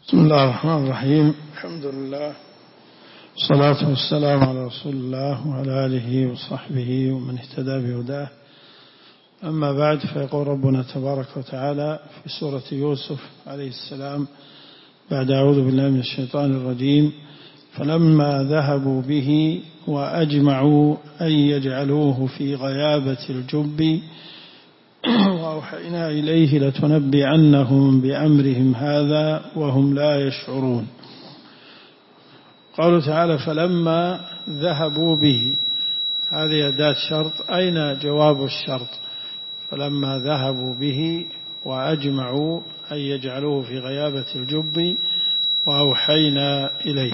بسم الله الرحمن الرحيم. الحمد لله والصلاة والسلام على رسول الله وعلى آله وصحبه ومن اهتدى بهداه. أما بعد، فيقول ربنا تبارك وتعالى في سورة يوسف عليه السلام بعد أعوذ بالله من الشيطان الرجيم: فلما ذهبوا به وأجمعوا أن يجعلوه في غيابة الجب وأوحينا إليه لتنبئنهم بأمرهم هذا وهم لا يشعرون. قالوا تعالى: فلما ذهبوا به، هذه أداة شرط. أين جواب الشرط؟ فلما ذهبوا به وأجمعوا أن يجعلوه في غيابة الجب وأوحينا إليه.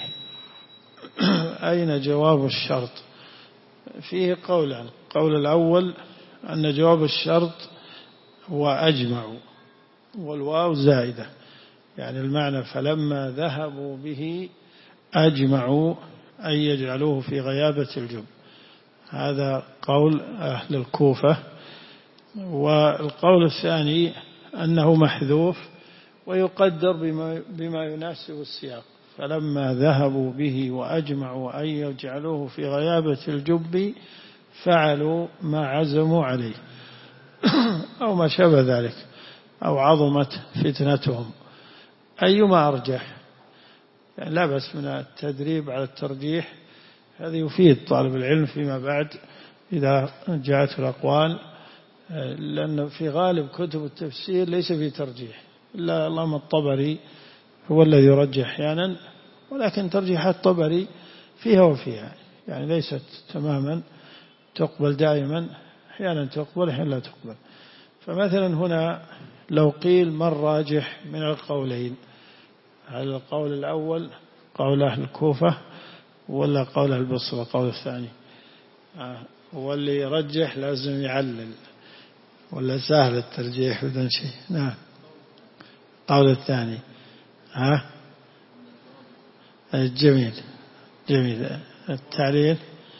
أين جواب الشرط؟ فيه قولان. القول الأول أن جواب الشرط وأجمعوا، والواو زائدة، يعني المعنى فلما ذهبوا به أجمعوا أن يجعلوه في غيابة الجب. هذا قول أهل الكوفة. والقول الثاني أنه محذوف ويقدر بما يناسب السياق: فلما ذهبوا به وأجمعوا أن يجعلوه في غيابة الجب فعلوا ما عزموا عليه أو ما شابه ذلك، أو عظمت فتنتهم. أيما أرجح؟ يعني لا بأس من التدريب على الترجيح، هذا يفيد طالب العلم فيما بعد إذا جاءت الأقوال، لأن في غالب كتب التفسير ليس في ترجيح، إلا اللهم الطبري هو الذي يرجح أحيانا، ولكن ترجيحات الطبري فيها وفيها، يعني ليست تماما تقبل دائما، أحيانا تقبل أحيانا لا تقبل. فمثلا هنا لو قيل ما الراجح من القولين، هل القول الأول قول أهل الكوفة ولا قول أهل البصرة قول الثاني؟ واللي يرجح لازم يعلل، ولا سهل الترجيح بدون شيء؟ نعم، قول الثاني. جميل جميل. التعليل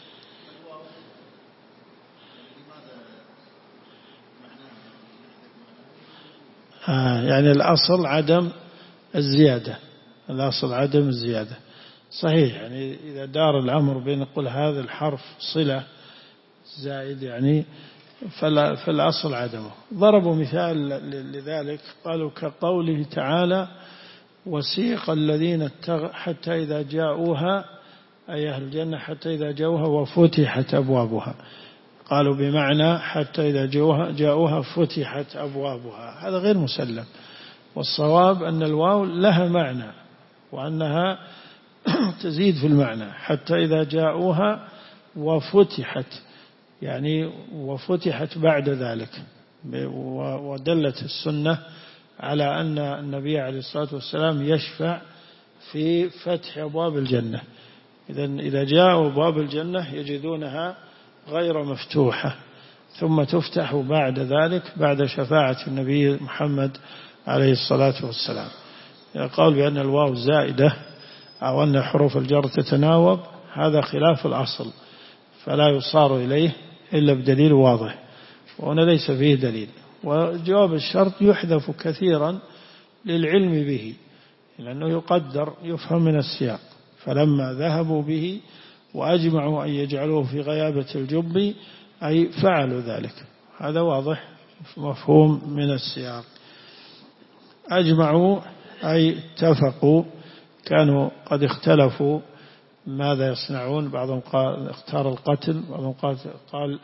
يعني الأصل عدم الزيادة، الأصل عدم الزيادة. صحيح، يعني إذا دار الأمر بين نقول هذا الحرف صلة زائد يعني فالأصل عدمه. ضربوا مثال لذلك، قالوا كقوله تعالى: وسيق الذين حتى إذا جاءوها، أي أهل الجنة، حتى إذا جاءوها وفتحت أبوابها. قالوا بمعنى حتى إذا جاءوها فتحت أبوابها، هذا غير مسلم. والصواب أن الواو لها معنى وأنها تزيد في المعنى، حتى إذا جاءوها وفتحت، يعني وفتحت بعد ذلك. ودلت السنة على أن النبي عليه الصلاة والسلام يشفع في فتح أبواب الجنة. إذا جاءوا أبواب الجنة يجدونها غير مفتوحة، ثم تفتح بعد ذلك بعد شفاعة النبي محمد عليه الصلاة والسلام. قال بأن الواو زائدة أو أن حروف الجر تتناوب، هذا خلاف الأصل، فلا يصار إليه إلا بدليل واضح، وهنا ليس فيه دليل. وجواب الشرط يحذف كثيرا للعلم به، لأنه يقدر يفهم من السياق: فلما ذهبوا به وأجمعوا أن يجعلوه في غيابة الجب أي فعلوا ذلك. هذا واضح مفهوم من السياق. أجمعوا أي اتفقوا، كانوا قد اختلفوا ماذا يصنعون. بعضهم قال اختار القتل، بعضهم قال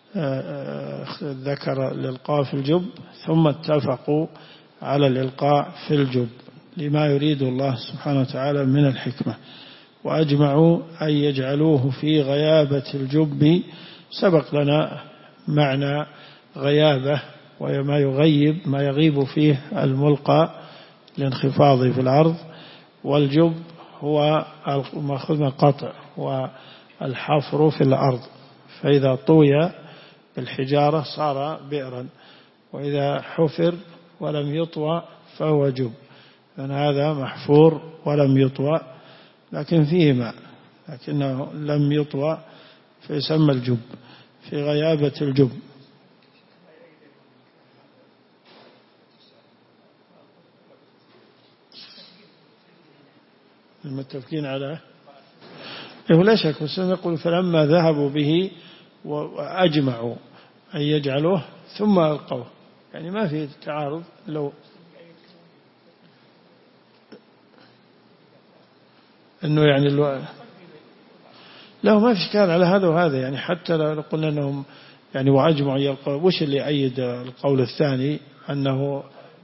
ذكر الإلقاء في الجب، ثم اتفقوا على الإلقاء في الجب لما يريد الله سبحانه وتعالى من الحكمة. وأجمعوا أن يجعلوه في غيابة الجب. سبق لنا معنى غيابة، وما يغيب ما يغيب فيه الملقى لانخفاضه في الأرض، والجب هو مأخوذ من القطع والحفر في الأرض، فإذا طوي بالحجارة صار بئرا، وإذا حفر ولم يطوى فهو جب. لأن هذا محفور ولم يطوى لكن فيه ماء، لكنه لم يطوى فيسمى الجب، في غيابة الجب. المتفقين على لا شك. بس نقول فلما ذهبوا به وأجمعوا أن يجعلوه ثم ألقوه، يعني ما في تعارض. لو أنه يعني لا ما في إشكال على هذا وهذا، يعني حتى لو قلنا أنهم يعني وأجمعوا يلقوا، وش اللي أيد القول الثاني أنه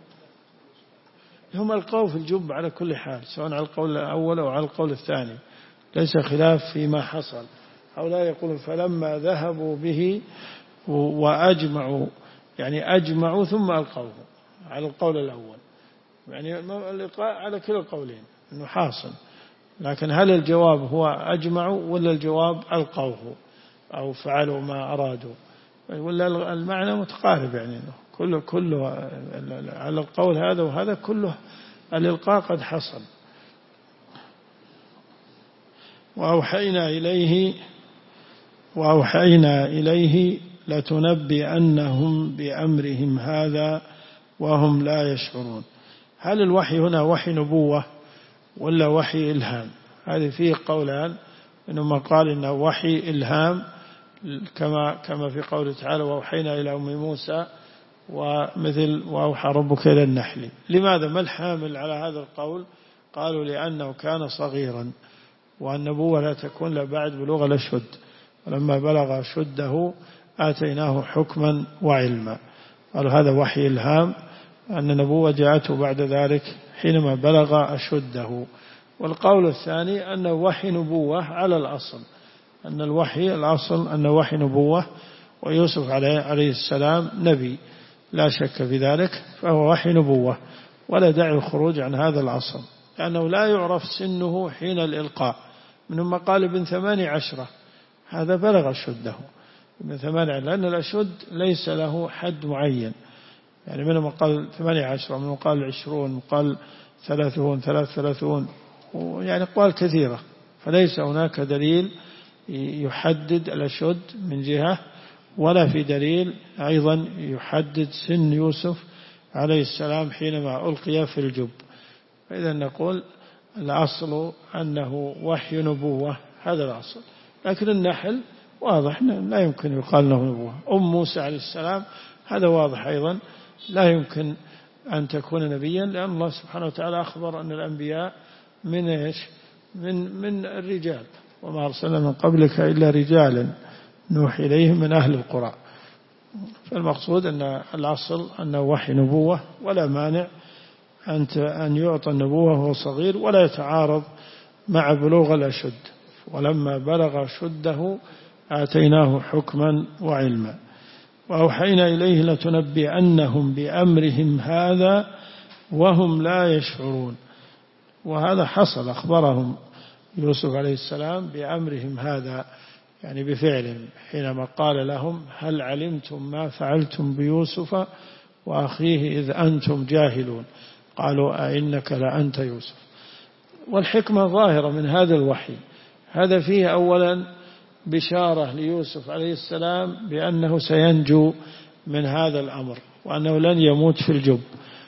هم ألقوه في الجب على كل حال، سواء على القول الأول أو على القول الثاني، ليس خلاف فيما حصل. هؤلاء يقولون فلما ذهبوا به وأجمعوا، يعني أجمعوا ثم ألقوه على القول الأول، يعني الإلقاء على كلا القولين أنه حاصل. لكن هل الجواب هو أجمعوا ولا الجواب ألقوه أو فعلوا ما أرادوا، ولا المعنى متقارب؟ يعني كله على القول هذا وهذا كله الإلقاء قد حصل. وأوحينا إليه لتنبئنهم بأمرهم هذا وهم لا يشعرون. هل الوحي هنا وحي نبوة ولا وحي إلهام؟ هذه فيه قولان، إنما قال إنه وحي إلهام كما في قوله تعالى وأوحينا إلى أم موسى ومثل وأوحى ربك إلى النحل. لماذا؟ ما الحامل على هذا القول؟ قالوا لأنه كان صغيرا والنبوة لا تكون إلا بعد بلوغ الأشد، ولما بلغ أشده آتيناه حكما وعلما. قالوا هذا وحي إلهام، أن النبوة جاءته بعد ذلك حينما بلغ أشده. والقول الثاني أنه وحي نبوة على الأصل، أن الوحي الأصل أنه وحي نبوة، ويوسف عليه السلام نبي لا شك في ذلك، فهو وحي نبوة ولا داعي الخروج عن هذا الأصل، لأنه لا يعرف سنه حين الإلقاء. منهم قال ابن 18 هذا بلغ أشده، ابن 8، لأن الأشد ليس له حد معين، يعني منهم قال 18، منهم قال 20، منهم قال 33، يعني أقوال كثيرة، فليس هناك دليل يحدد الأشد من جهة، ولا في دليل أيضا يحدد سن يوسف عليه السلام حينما ألقي في الجب. فإذا نقول الأصل أنه وحي نبوة، هذا الأصل. لكن النحل واضح لا يمكن يقال له نبوة. موسى عليه السلام هذا واضح أيضا لا يمكن أن تكون نبيا، لأن الله سبحانه وتعالى أخبر أن الأنبياء من إيش؟ من الرجال، وما أرسلنا من قبلك إلا رجالا نوحي إليهم من أهل القرى. فالمقصود أن الأصل أنه وحي نبوة، ولا مانع أن يعطى النبوة وهو صغير، ولا يتعارض مع بلوغ الأشد. ولما بلغ شده آتيناه حكما وعلما. وأوحينا إليه لتنبئنهم بأمرهم هذا وهم لا يشعرون. وهذا حصل، أخبرهم يوسف عليه السلام بأمرهم هذا، يعني بفعلهم، حينما قال لهم هل علمتم ما فعلتم بيوسف وأخيه إذ أنتم جاهلون قالوا أئنك لأنت يوسف. والحكمة ظاهرة من هذا الوحي، هذا فيه أولا بشارة ليوسف عليه السلام بأنه سينجو من هذا الأمر، وأنه لن يموت في الجب،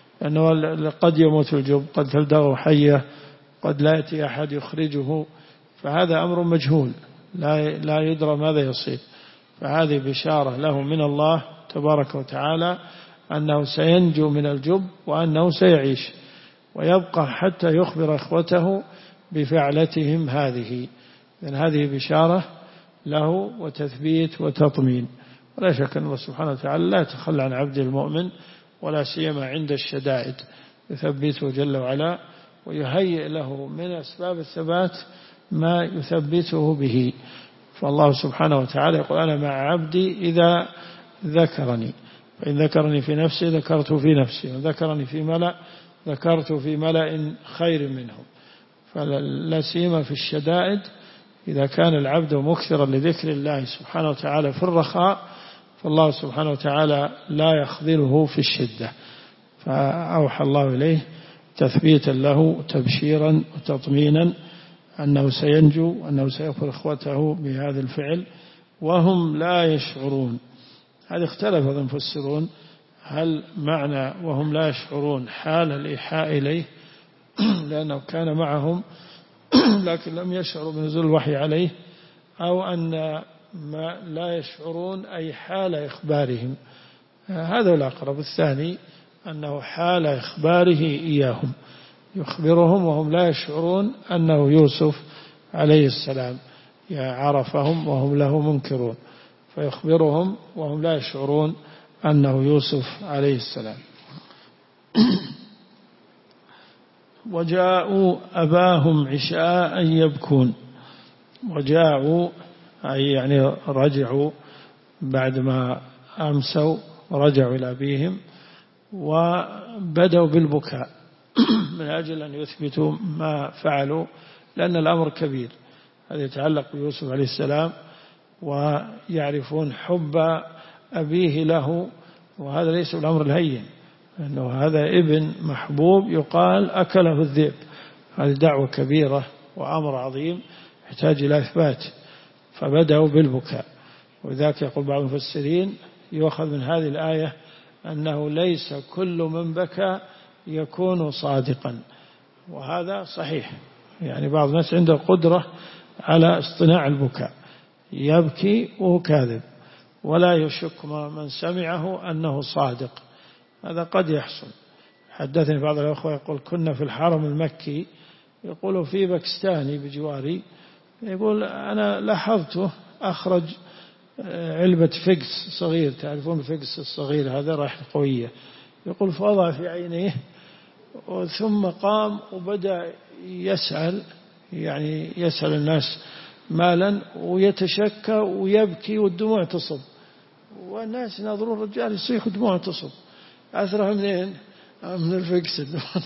لأنه قد يموت في الجب، قد تلدغه حية، قد لا يأتي أحد يخرجه، فهذا أمر مجهول لا يدرى ماذا يصيب. فهذه بشارة له من الله تبارك وتعالى أنه سينجو من الجب، وأنه سيعيش ويبقى حتى يخبر إخوته بفعلتهم هذه. لأن هذه بشارة له وتثبيت وتطمين. ولا شك أن الله سبحانه وتعالى لا يتخلى عن عبد المؤمن، ولا سيما عند الشدائد، يثبته جل وعلا ويهيئ له من أسباب الثبات ما يثبته به. فالله سبحانه وتعالى يقول أنا مع عبدي إذا ذكرني، فإن ذكرني في نفسي ذكرته في نفسي، وذكرني في ملأ ذكرته في ملأ خير منهم. فلا سيما في الشدائد، إذا كان العبد مكثرا لذكر الله سبحانه وتعالى في الرخاء، فالله سبحانه وتعالى لا يخذله في الشدة. فأوحى الله إليه تثبيتا له، تبشيرا وتطمينا أنه سينجو، أنه سيخبر إخوته بهذا الفعل وهم لا يشعرون. هذا اختلف المفسرون، هل معنى وهم لا يشعرون حال الإيحاء إليه لأنه كان معهم لكن لم يشعروا بنزول الوحي عليه، أو أن ما لا يشعرون أي حال إخبارهم، هذا الأقرب. الثاني أنه حال إخباره إياهم، يخبرهم وهم لا يشعرون أنه يوسف عليه السلام، عرفهم وهم له منكرون، فيخبرهم وهم لا يشعرون أنه يوسف عليه السلام. وجاءوا أباهم عشاء يبكون. وجاءوا أي يعني رجعوا بعدما أمسوا، رجعوا إلى أبيهم وبدأوا بالبكاء من أجل أن يثبتوا ما فعلوا، لأن الأمر كبير، هذا يتعلق بيوسف عليه السلام، ويعرفون حب أبيه له، وهذا ليس الأمر الهين، أنه هذا ابن محبوب يقال أكله الذئب، هذه دعوة كبيرة وأمر عظيم يحتاج إلى إثبات، فبدأوا بالبكاء. وذاك يقول بعض المفسرين يؤخذ من هذه الآية أنه ليس كل من بكى يكون صادقا، وهذا صحيح، يعني بعض الناس عنده قدرة على اصطناع البكاء، يبكي وهو كاذب ولا يشك من سمعه أنه صادق، هذا قد يحصل. حدثني بعض الأخوة يقول كنا في الحرم المكي، يقول في باكستاني بجواري، يقول أنا لاحظته أخرج علبة فقس صغير، تعرفون الفقس الصغير هذا رائحة قوية، يقول فوضع في عينيه ثم قام وبدأ يسأل، يعني يسأل الناس مالا ويتشكى ويبكي والدموع تصب، والناس يناظرون الرجال يصيح ودموع تصب، أثرها منين؟ من الفقس،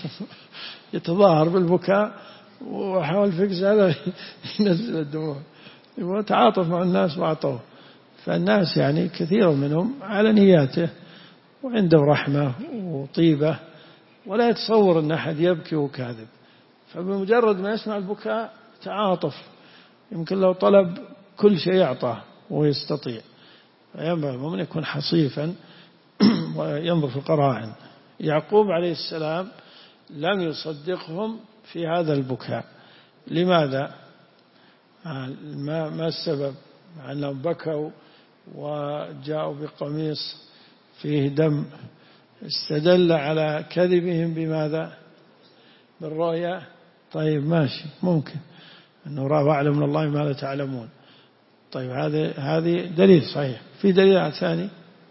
يتظاهر بالبكاء وحاول الفقس هذا ينزل الدموع، وتعاطف مع الناس وأعطوه. فالناس يعني كثير منهم على نياته وعنده رحمة وطيبة، ولا يتصور أن أحد يبكي وكاذب، فبمجرد ما يسمع البكاء تعاطف، يمكن لو طلب كل شيء يعطاه ويستطيع. فينبغي المؤمن يكون حصيفا وينظر في القرائن. يعقوب عليه السلام لم يصدقهم في هذا البكاء، لماذا؟ ما السبب؟ مع أنهم بكوا وجاءوا بقميص فيه دم، استدل على كذبهم بماذا؟ بالرؤيا. طيب ماشي، ممكن أنه رأى وأعلم من الله ما لا تعلمون. طيب هذه دليل صحيح. في دليل ثاني،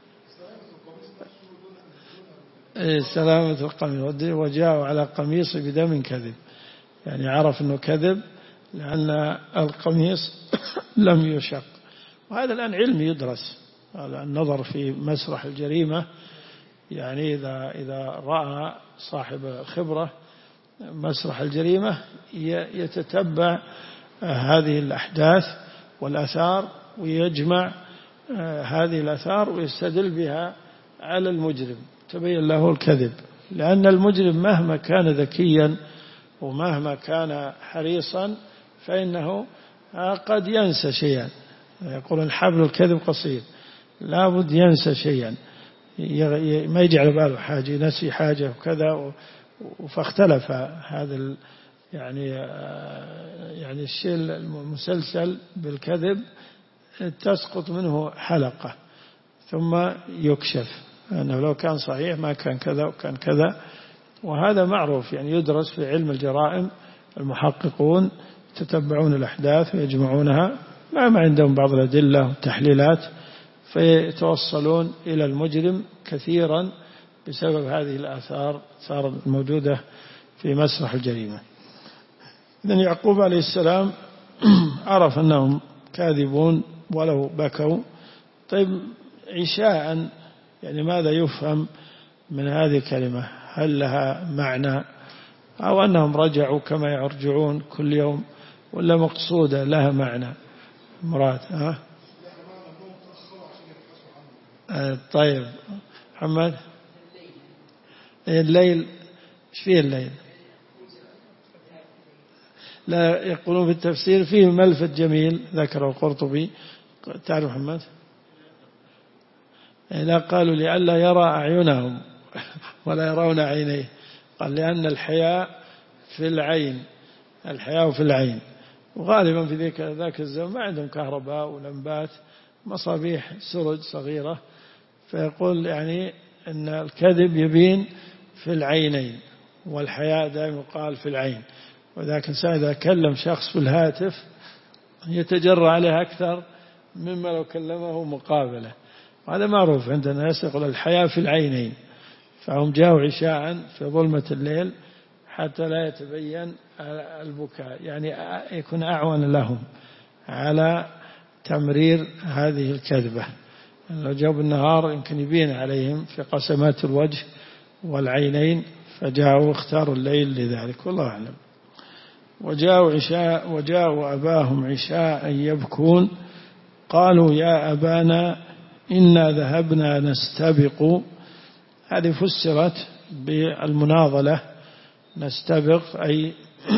سلامة القميص، وجاءوا على قميص بدم كذب، يعني عرف أنه كذب لأن القميص لم يشق. وهذا الآن علم يدرس، هذا النظر في مسرح الجريمة، يعني إذا رأى صاحب خبرة مسرح الجريمة يتتبع هذه الأحداث والآثار ويجمع هذه الآثار ويستدل بها على المجرم، تبين له الكذب، لأن المجرم مهما كان ذكيا ومهما كان حريصا فإنه قد ينسى شيئا، يقول الحبل الكذب قصير، لا بد ينسى شيئا، ما يجي على باله حاجة، نسي حاجة وكذا، فاختلف هذا يعني الشيء المسلسل بالكذب تسقط منه حلقة ثم يكشف أنه لو كان صحيح ما كان كذا وكان كذا. وهذا معروف، يعني يدرس في علم الجرائم، المحققون يتتبعون الأحداث ويجمعونها ما عندهم بعض الأدلة والتحليلات، فيتوصلون إلى المجرم كثيرا بسبب هذه الآثار صار الموجودة في مسرح الجريمة. إذن يعقوب عليه السلام عرف أنهم كاذبون ولو بكوا. طيب عشاء، يعني ماذا يفهم من هذه الكلمة؟ هل لها معنى أو أنهم رجعوا كما يرجعون كل يوم، ولا مقصودة لها معنى مراد؟ طيب محمد، الليل ايش فيه الليل؟ لا، يقولون في التفسير فيه ملفت جميل ذكره القرطبي، تعرف محمد؟ لا، قالوا لئلا يرى أعينهم ولا يرون عينيه، قال لأن الحياء في العين، الحياة في العين. وغالبا في ذاك الزمن ما عندهم كهرباء ولمبات، مصابيح سرج صغيرة، فيقول يعني أن الكذب يبين في العينين، والحياء دائما يقال في العين. وذاك الإنسان إذا كلم شخص في الهاتف يتجرأ عليه أكثر مما لو كلمه مقابلة. هذا معروف عند الناس، يقول الحياة في العينين. فهم جاءوا عشاء في ظلمة الليل حتى لا يتبين البكاء، يعني يكون أعون لهم على تمرير هذه الكذبة. لو جاءوا بالنهار يمكن يبين عليهم في قسمات الوجه والعينين، فجاءوا اختاروا الليل لذلك، والله أعلم. وجاءوا أباهم عشاء يبكون قالوا يا أبانا إنا ذهبنا نستبق. هذه فسرت بالمناضلة، نستبق أي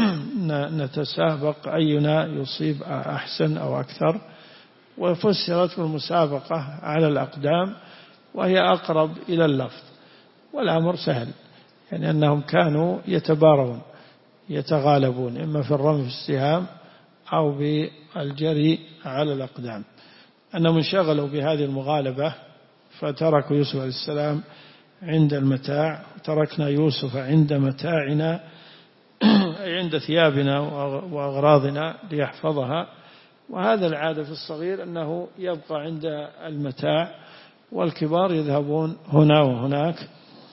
نتسابق أينا يصيب أحسن أو أكثر، وفسرت بالمسابقة على الأقدام، وهي أقرب إلى اللفظ، والأمر سهل، يعني أنهم كانوا يتبارون يتغالبون إما في الرمي في السهام أو بالجري على الأقدام. أنهم انشغلوا بهذه المغالبة فتركوا يوسف عليه السلام عند المتاع، تركنا يوسف عند متاعنا أي عند ثيابنا وأغراضنا ليحفظها. وهذا العادة في الصغير أنه يبقى عند المتاع، والكبار يذهبون هنا وهناك.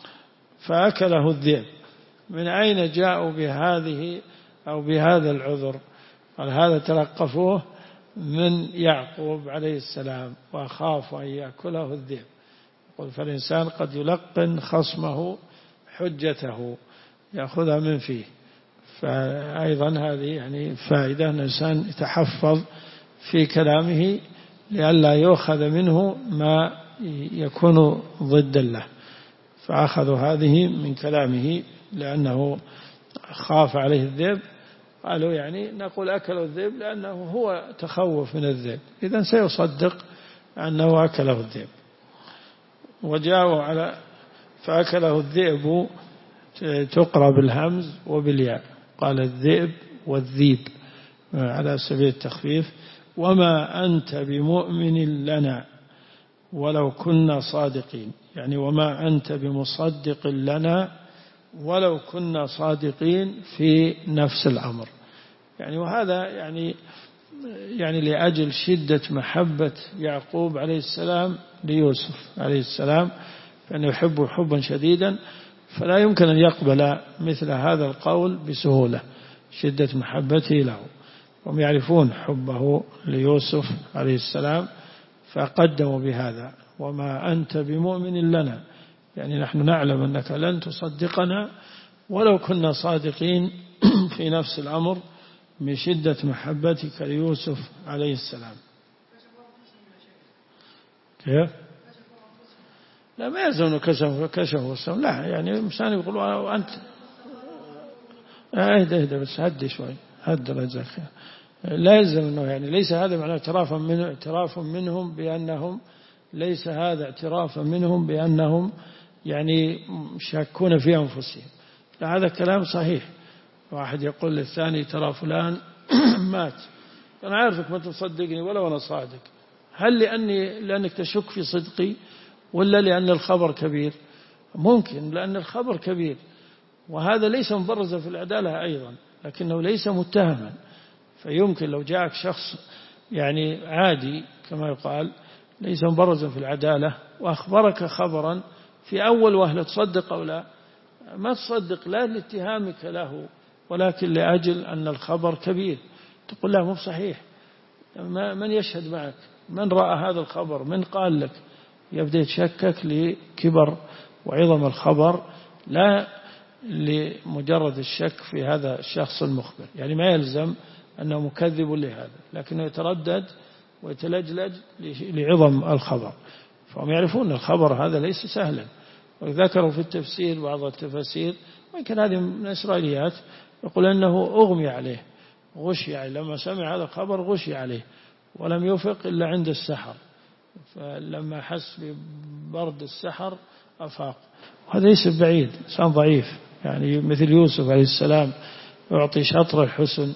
فأكله الذئب. من أين جاءوا بهذه أو بهذا العذر؟ قال هذا تلقفوه من يعقوب عليه السلام، وأخاف أن يأكله الذئب. يقول فالإنسان قد يلقن خصمه حجته يأخذها من فيه. فأيضا هذه يعني فائدة أن الإنسان يتحفظ في كلامه لئلا يؤخذ منه ما يكون ضد له. فأخذوا هذه من كلامه لأنه خاف عليه الذئب. قالوا يعني نقول أكله الذئب لأنه هو تخوف من الذئب، إذن سيصدق أنه أكله الذئب. وجاءوا على فأكله الذئب تقرأ بالهمز وبالياء، قال الذئب والذيب على سبيل التخفيف. وما أنت بمؤمن لنا ولو كنا صادقين، يعني وما أنت بمصدق لنا ولو كنا صادقين في نفس الأمر. يعني وهذا يعني لأجل شدة محبة يعقوب عليه السلام ليوسف عليه السلام، فإنه يحبه حبا شديدا، فلا يمكن أن يقبل مثل هذا القول بسهولة، شدة محبته له. هم يعرفون حبه ليوسف عليه السلام، فقدموا بهذا وما أنت بمؤمن لنا، يعني نحن نعلم أنك لن تصدقنا ولو كنا صادقين في نفس الأمر، من شدة محبتك ليوسف عليه السلام. كيف؟ لا ما يلزم أنه كشفوا السم، لا يعني الإنسان يقول أنت اهدى بس هدي شوي، هدى رجل خير. لا يلزم أنه يعني ليس هذا معناه اعتراف منهم بأنهم، ليس هذا اعترافا منهم بأنهم يعني شاكون في أنفسهم. لا هذا كلام صحيح. واحد يقول للثاني ترى فلان مات، أنا عارفك ما تصدقني ولا أنا صادق، هل لأنك تشك في صدقي ولا لأن الخبر كبير؟ ممكن لأن الخبر كبير، وهذا ليس مبرزا في العدالة أيضا، لكنه ليس متهما. فيمكن لو جاءك شخص يعني عادي كما يقال ليس مبرزا في العدالة وأخبرك خبرا في أول وهلة تصدق أو لا؟ ما تصدق، لا لاتهامك له ولكن لأجل أن الخبر كبير. تقول لا مو صحيح، من يشهد معك؟ من رأى هذا الخبر؟ من قال لك؟ يبدأ يتشكك لكبر وعظم الخبر، لا لمجرد الشك في هذا الشخص المخبر. يعني ما يلزم أنه مكذب لهذا، لكنه يتردد ويتلجلج لعظم الخبر. فهم يعرفون الخبر هذا ليس سهلا. وذكروا في التفسير بعض التفاسير، ويمكن هذه من الإسرائيليات، يقول أنه أغمي عليه، غشي عليه، لما سمع هذا الخبر غشي عليه ولم يفق إلا عند السحر، فلما حس ببرد السحر أفاق. وهذا ليس بعيد، إنسان ضعيف يعني مثل يوسف عليه السلام يعطي شطر الحسن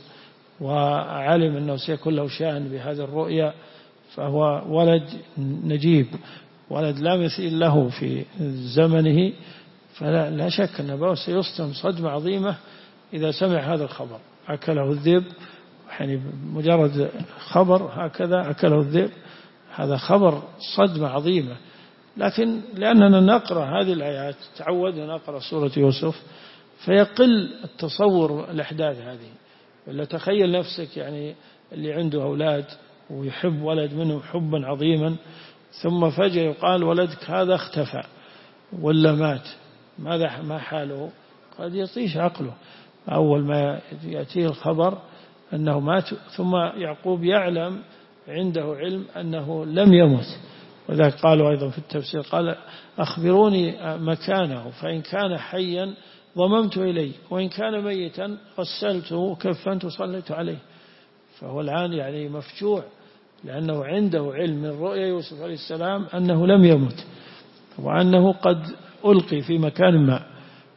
وعلم أنه سيكون له شأن بهذه الرؤيا، فهو ولد نجيب، ولد لا مثيل له في زمنه، فلا شك أنه سيصدم صدمة عظيمة إذا سمع هذا الخبر. أكله الذئب، يعني مجرد خبر هكذا أكله الذئب، هذا خبر صدمة عظيمة. لكن لأننا نقرأ هذه الآيات، تعودنا نقرأ سورة يوسف، فيقل التصور الأحداث هذه. ولا تخيل نفسك يعني اللي عنده أولاد ويحب ولد منهم حبا عظيما، ثم فجأة يقال ولدك هذا اختفى ولا مات، ماذا ما حاله؟ قد يطيش عقله. أول ما يأتيه الخبر أنه مات، ثم يعقوب يعلم عنده علم أنه لم يمت، وذلك قالوا أيضا في التفسير قال أخبروني مكانه، فإن كان حيا ضممت إليه، وإن كان ميتا غسلته وكفنت وصليت عليه. فهو الآن يعني مفجوع، لأنه عنده علم من رؤيا يوسف عليه السلام أنه لم يمت، وأنه قد ألقي في مكان ما.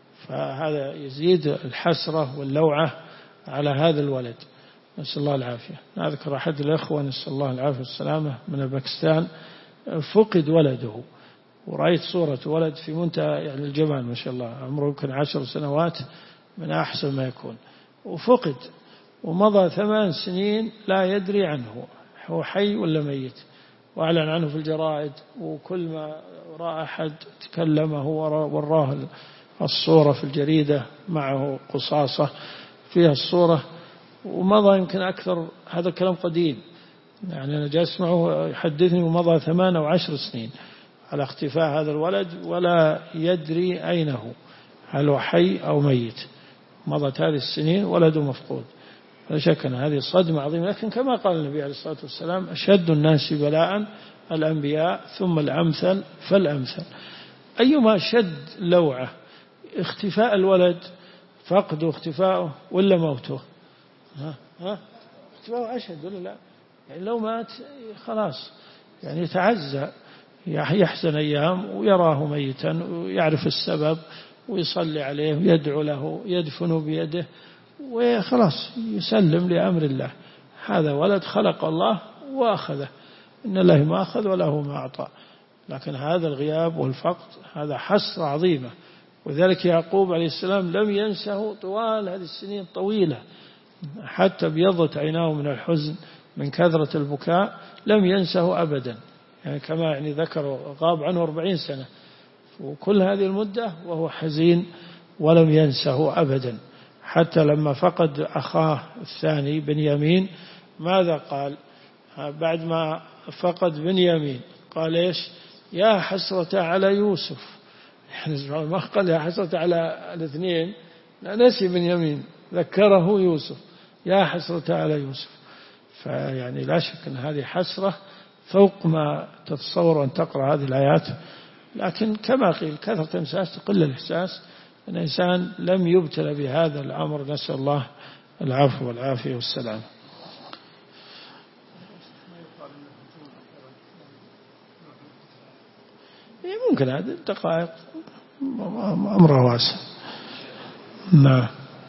فهذا يزيد الحسرة واللوعة على هذا الولد، نسأل الله العافية. أذكر أحد الأخوة نسأل الله العافية والسلامة من باكستان، فقد ولده، ورأيت صورة ولد في منتهى يعني الجمال ما شاء الله، عمره يمكن 10 سنوات، من أحسن ما يكون، وفقد، ومضى 8 سنين لا يدري عنه هو حي ولا ميت، وأعلن عنه في الجرائد، وكل ما رأى أحد تكلمه وراه الصورة في الجريدة معه قصاصة فيها الصورة، ومضى يمكن أكثر، هذا الكلام قديم يعني أنا جالس أسمعه يحدثني، ومضى 8 أو 10 سنين على اختفاء هذا الولد، ولا يدري أين هو، هل هو حي أو ميت. مضت هذه السنين ولده مفقود. لا شك أن هذه صدمة عظيمة، لكن كما قال النبي عليه الصلاة والسلام أشد الناس بلاء الأنبياء ثم الأمثل فالأمثل. أيما شد لوعة، اختفاء الولد، فقده اختفاؤه ولا موته؟ اختفاؤه أشد ولا لا؟ يعني لو مات خلاص يعني يتعزى، يحزن أيام ويراه ميتا ويعرف السبب ويصلي عليه ويدعو له، يدفن بيده وخلاص يسلم لأمر الله. هذا ولد خلق الله وأخذه، إن الله ما أخذ وله ما أعطى. لكن هذا الغياب والفقد هذا حسرة عظيمة، وذلك يعقوب عليه السلام لم ينسه طوال هذه السنين الطويلة، حتى بيضت عيناه من الحزن من كثرة البكاء، لم ينسه أبدا، يعني كما يعني ذكر غاب عنه 40 سنة، وكل هذه المدة وهو حزين ولم ينسه أبدا. حتى لما فقد أخاه الثاني بنيامين ماذا قال بعد ما فقد بنيامين؟ قال إيش؟ يا حسرة على يوسف. يعني ما قال يا حسرة على الاثنين، نسي بنيامين، ذكره يوسف، يا حسرة على يوسف. فيعني لا شك أن هذه حسرة فوق ما تتصور أن تقرأ هذه الآيات. لكن كما قيل كثرة الإحساس تقل الإحساس، أن الإنسان لم يبتلى بهذا الأمر، نسأل الله العفو والعافية والسلام. ممكن هذه الدقائق أمره واسع. نعم.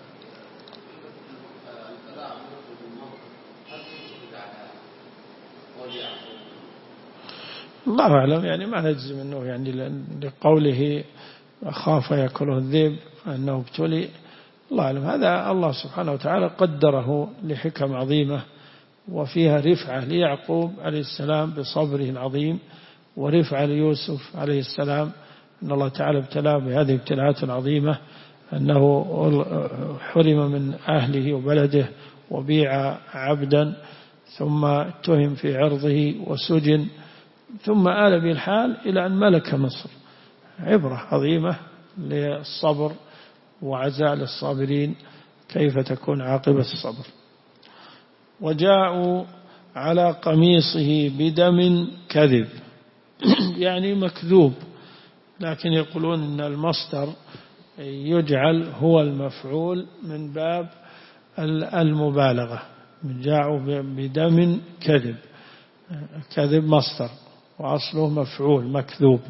الله أعلم، يعني ما نجزم أنه يعني لقوله أخاف يأكله الذئب أنه ابتلي، الله أعلم. هذا الله سبحانه وتعالى قدره لحكم عظيمة، وفيها رفعة ليعقوب عليه السلام بصبره العظيم، ورفعة ليوسف عليه السلام أن الله تعالى ابتلاه بهذه ابتلاءات عظيمة، أنه حرم من أهله وبلده وبيع عبدا، ثم اتهم في عرضه وسجن، ثم آل به الحال إلى أن ملك مصر. عبرة عظيمة للصبر وعزاء للصابرين، كيف تكون عاقبة الصبر. وجاءوا على قميصه بدم كذب، يعني مكذوب، لكن يقولون أن المصدر يجعل هو المفعول من باب المبالغة. جاءوا بدم كذب، كذب مصدر وأصله مفعول مكذوب،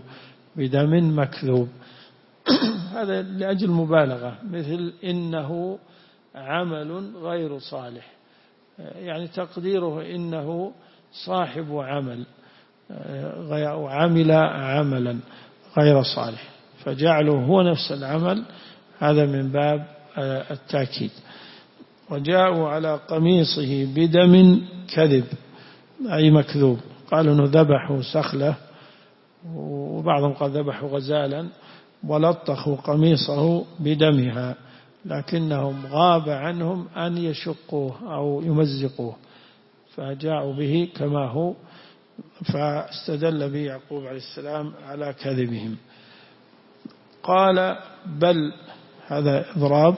بدم مكذوب. هذا لأجل مبالغة، مثل إنه عمل غير صالح، يعني تقديره إنه صاحب عمل وعمل عملا غير صالح، فجعله هو نفس العمل هذا من باب التأكيد. وجاءوا على قميصه بدم كذب أي مكذوب، قالوا أنه ذبحوا سخلة، وبعضهم قال ذبحوا غزالا ولطخوا قميصه بدمها، لكنهم غاب عنهم أن يشقوه أو يمزقوه، فجاءوا به كما هو، فاستدل به يعقوب عليه السلام على كذبهم. قال بل، هذا إضراب،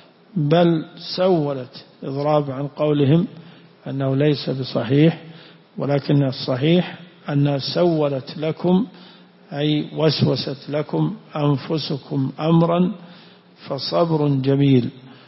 بل سولت، إضراب عن قولهم أنه ليس بصحيح، ولكن الصحيح أنها سولت لكم أي وسوست لكم أنفسكم أمرا فصبر جميل،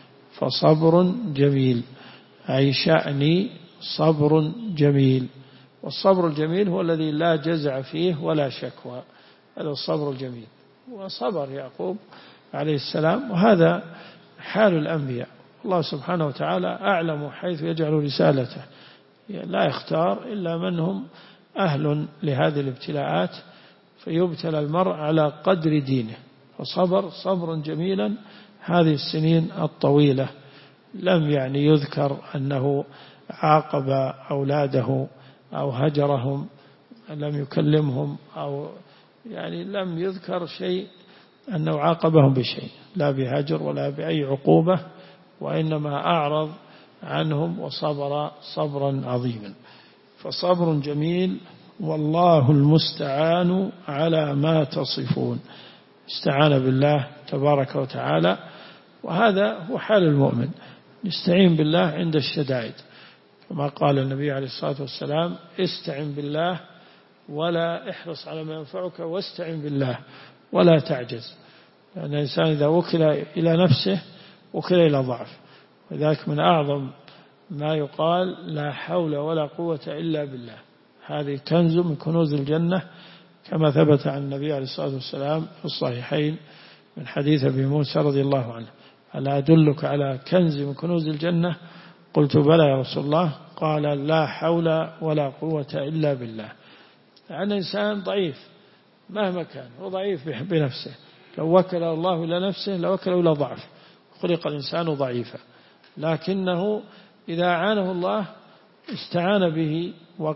فصبر جميل أي شأني صبر جميل، والصبر الجميل هو الذي لا جزع فيه ولا شكوى، هذا الصبر الجميل. وصبر يعقوب عليه السلام، وهذا حال الأنبياء، الله سبحانه وتعالى أعلم حيث يجعل رسالته، لا يختار إلا من هم أهل لهذه الابتلاءات، فيبتلى المرء على قدر دينه، فصبر صبرا جميلا هذه السنين الطويلة. لم يعني يذكر أنه عاقب أولاده أو هجرهم، لم يكلمهم، أو يعني لم يذكر شيء أنه عاقبهم بشيء، لا بهجر ولا بأي عقوبة، وإنما أعرض عنهم وصبر صبرا عظيما. فصبر جميل والله المستعان على ما تصفون، استعان بالله تبارك وتعالى، وهذا هو حال المؤمن، يستعين بالله عند الشدائد، كما قال النبي عليه الصلاة والسلام استعن بالله ولا احرص على ما ينفعك واستعن بالله ولا تعجز، لأن الإنسان إذا وكل إلى نفسه وكل إلى ضعف، وذلك من أعظم ما يقال لا حول ولا قوة إلا بالله، هذه كنز من كنوز الجنة، كما ثبت عن النبي عليه الصلاة والسلام في الصحيحين من حديث أبي موسى رضي الله عنه ألا أدلك على كنز من كنوز الجنة؟ قلت بلى يا رسول الله، قال لا حول ولا قوة إلا بالله. يعني إنسان ضعيف مهما كان، هو ضعيف بنفسه، لو وكل الله إلى نفسه لوكله إلى ضعف، خلق الإنسان ضعيفا، لكنه إذا أعانه الله استعان به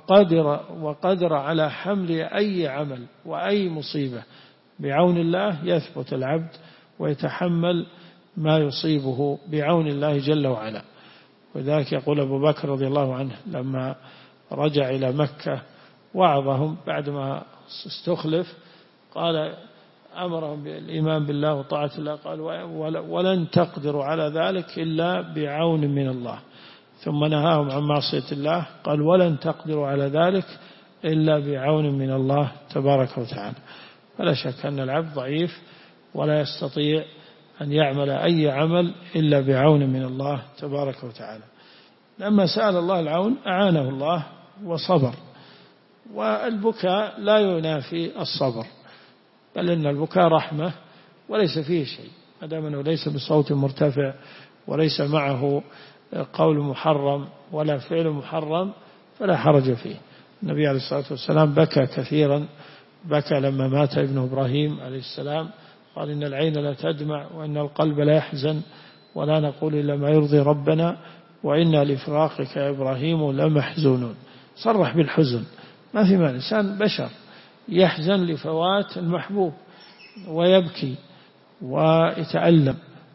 وقدر على حمل أي عمل وأي مصيبة، بعون الله يثبت العبد ويتحمل ما يصيبه بعون الله جل وعلا. وذلك يقول أبو بكر رضي الله عنه لما رجع إلى مكة وعظهم بعدما استخلف، قال أمرهم بالإيمان بالله وطاعة الله، قال ولن تقدروا على ذلك إلا بعون من الله، ثم نهاهم عن معصية الله، قال ولن تقدروا على ذلك إلا بعون من الله تبارك وتعالى. فلا شك أن العبد ضعيف ولا يستطيع أن يعمل أي عمل إلا بعون من الله تبارك وتعالى. لما سأل الله العون أعانه الله وصبر، والبكاء لا ينافي الصبر، بل إن البكاء رحمة وليس فيه شيء، ما دام أنه ليس بصوت مرتفع وليس معه قول محرم ولا فعل محرم فلا حرج فيه. النبي عليه الصلاة والسلام بكى كثيرا، بكى لما مات ابنه إبراهيم عليه السلام، قال إن العين لا تدمع وإن القلب لا يحزن ولا نقول إلا ما يرضي ربنا وإنا لفراقك يا إبراهيم لمحزونون. صرح بالحزن، ما في معنى، إنسان بشر يحزن لفوات المحبوب ويبكي ويتألم،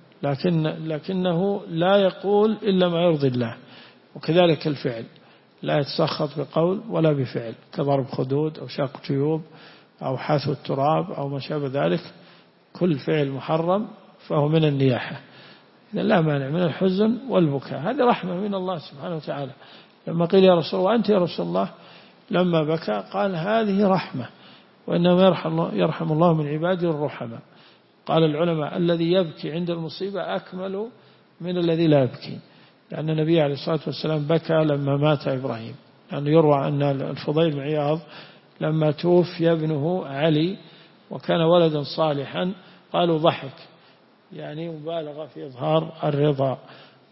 لكنه لا يقول إلا ما يرضي الله. وكذلك الفعل، لا يتسخط بقول ولا بفعل، كضرب خدود أو شق جيوب أو حثو التراب أو ما شابه ذلك، كل فعل محرم فهو من النياحة. إذا لا مانع من الحزن والبكاء، هذه رحمة من الله سبحانه وتعالى. لما قيل يا رسول الله وأنت يا رسول الله لما بكى، قال هذه رحمة، وإنما يرحم الله من عباده الرحمة. قال العلماء الذي يبكي عند المصيبة أكمل من الذي لا يبكي، لأن النبي عليه الصلاة والسلام بكى لما مات إبراهيم، لأنه يروى أن الفضيل بن عياض لما توفي ابنه علي وكان ولدا صالحا قالوا ضحك، يعني مبالغة في إظهار الرضا،